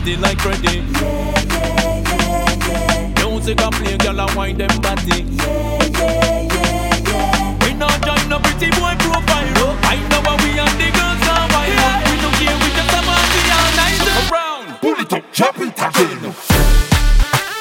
ready like ready. Music a play, girl a wind them body.